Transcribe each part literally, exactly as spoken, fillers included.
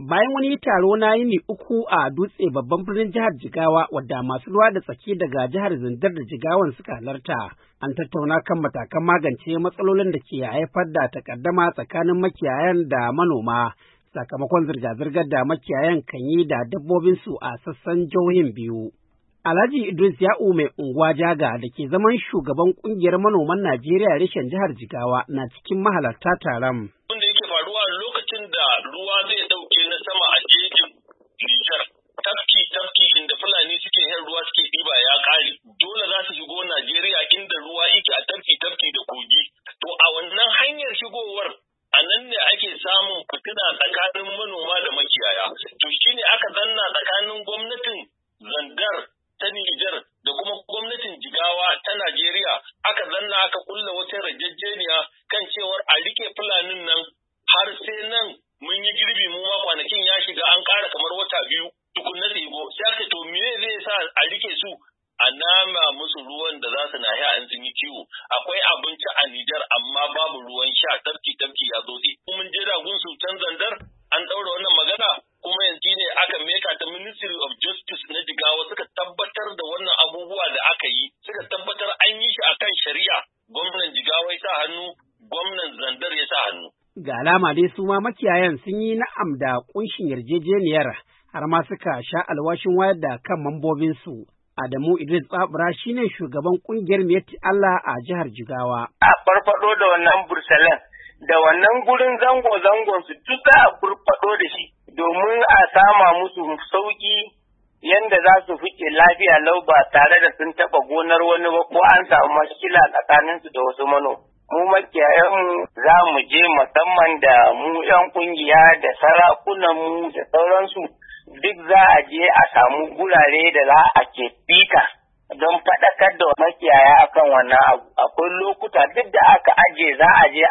Bayan wani taro na yini uku a Dutse babban birnin jihar Jigawa wadda masu ruwa da tsaki daga jihar Zindar da Jigawan suka halarta, an tattauna kan matakan magance matsalolin da ke haifar da takaddama tsakanin makiyayan da manoma sakamakon zirga-zirgar da makiyayan kan yi da dabbobinsu a sassan jihohin biyu. Alhaji Idris Ya'u mai unguwa Jaga da ke zaman shugaban kungiyar manoman Najeriya reshen jihar Jigawa na cikin mahalarta taron. Wanda yake faruwa lokacin da ruwa zai dauke na sama a jejin Nijar, tafki tafki inda Fulani suke yin ruwa suke ɗiba ya ƙare. Dole za su shigo Najeriya inda ruwa yake a tafki tafki da kogi. To a wannan hanyar shigowar a nan ne ake samun fitina tsakanin manoma da makiyaya. To shine aka zanna tsakanin gwamnatin Zandar ta Nijar da kuma gwamnatin Jigawa ta Najeriya aka zanna aka kulla wata yarjejeniya kan cewar a rike Fulanin nan har sai nan mun yi girbi mu ma kwanakin ya shiga an ƙara kamar wata biyu tukunna su yigo sai aka to me zai sa a rike su a nama musu ruwan da za su na ya in sun yi kiwo akwai abinci a Nijar amma babu ruwan sha tafki tafki ya zo mun je da gun sultan Zandar an ɗaura wannan magana kuma yanzu ne aka meka ta Ministry of Justice na Jigawa suka tabbatar da wannan abubuwa da aka yi suka tabbatar an yi shi akan shari'a gwamnan Jigawa ya sa hannu gwamnan Zandar ya sa hannu. Ga alama dai su ma makiyayan sun yi na'am da kunshin yarjejeniyar har ma suka sha alwashin wayar da kan mambobinsu. Adamu Idris Babura shine shugaban kungiyar Miyatti Allah a jihar Jigawa. A farfado da wannan bursalan da wannan gurin zango-zangon su duk za a farfado da shi domin a sama musu sauki yanda za su fice lafiya lau ba tare da sun taɓa gonar wani ba ko an samu mashkila tsakaninsu da wasu manoma. Mu makiyayanmu za mu je musamman da mu ‘yan kungiya da sarakunanmu da sauransu duk za a je a samu gurare da za a ke fita don faɗakar da makiyaya akan wannan abu. Akwai lokuta duk da aka aje za a je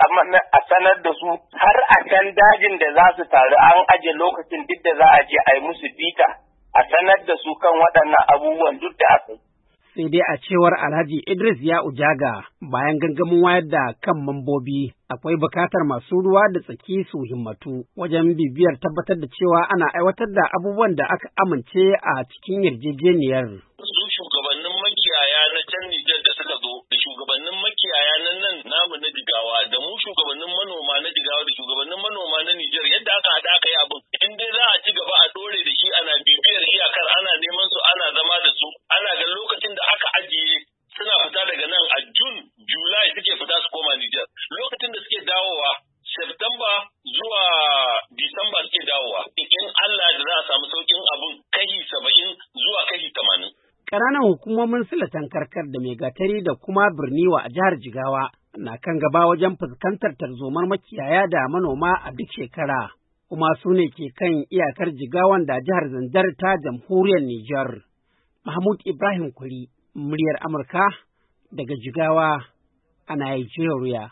a sanar da su har a can dajin da za su taru an aje lokacin duk da za a je a yi musu fita a sanar da su kan waɗannan abubuwan duk da aka yi. Sai dai a cewar Alhaji Idris Ya'u Jaga bayan gangamin wayar da kan mambobi akwai bukatar masu ruwa da tsaki su himmatu wajen bibiyar tabbatar da cewa ana aiwatar da abubuwan da aka amince a cikin yarjejeniyar. Su shugabannin makiyaya na can Nijar da suka zo da shugabannin makiyaya na nan namu na Jigawa da mu shugabannin manoma na Jigawa da shugabannin manoma na Nijar yadda aka haɗa aka yi abin in dai za a ci gaba a dore da shi ana bibiyar iyakar ana neman su ana zama da su ana ga lokacin da aka ajiye suna fita daga nan a June, July suke fita su koma Nijar. Lokacin da suke dawowa September zuwa Disamba suke dawowa. In Allah da za a samu saukin abun kashi saba'in zuwa kashi tamanin. Ƙananan hukumomin Silatan Karkar da Megatari da kuma Birniwa a jihar Jigawa na kan gaba wajen fuskantar tarzomar makiyaya da manoma a duk shekara. Kuma su ne ke kan iyakar Jigawan da jihar Zandar ta jamhuriyar Nijar. Mahmud Ibrahim Kwari, muryar Amurka daga Jigawa a Najeriya.